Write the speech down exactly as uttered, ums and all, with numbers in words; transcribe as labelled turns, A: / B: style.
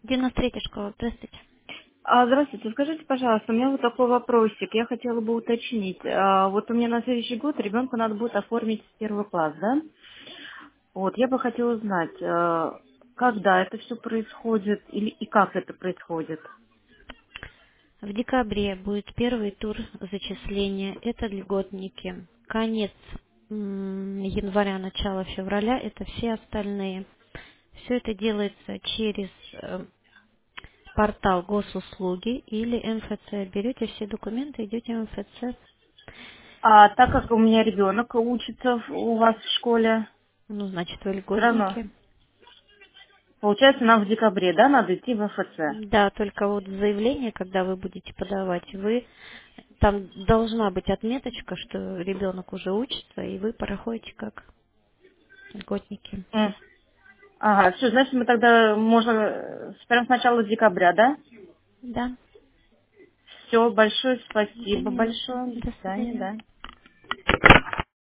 A: девяносто третья школа, здравствуйте.
B: А, Здравствуйте, скажите, пожалуйста, у меня вот такой вопросик. Я хотела бы уточнить. А, Вот у меня на следующий год ребенка надо будет оформить в первый класс, да? Вот, я бы хотела узнать, а, когда это все происходит или и как это происходит.
A: В декабре будет первый тур зачисления. Это льготники. Конец м, января, начало февраля– это все остальные. Все это делается через э, портал госуслуги или эм эф цэ. Берете все документы, идете в эм эф цэ.
B: А так как у меня ребенок учится в- у вас в школе,
A: Ну, значит, вы
B: все равно,
A: льготники.
B: получается, нам в декабре, да, надо идти в эф цэ?
A: Да, только вот заявление, когда вы будете подавать, вы там должна быть отметочка, что ребенок уже учится, и вы проходите как льготники.
B: М. Ага, все, значит, мы тогда можно э, прям с начала декабря, да?
A: Да.
B: Все, большое
A: До
B: спасибо
A: свидания.
B: большое. До
A: До
B: свидания,
A: свидания.
B: да.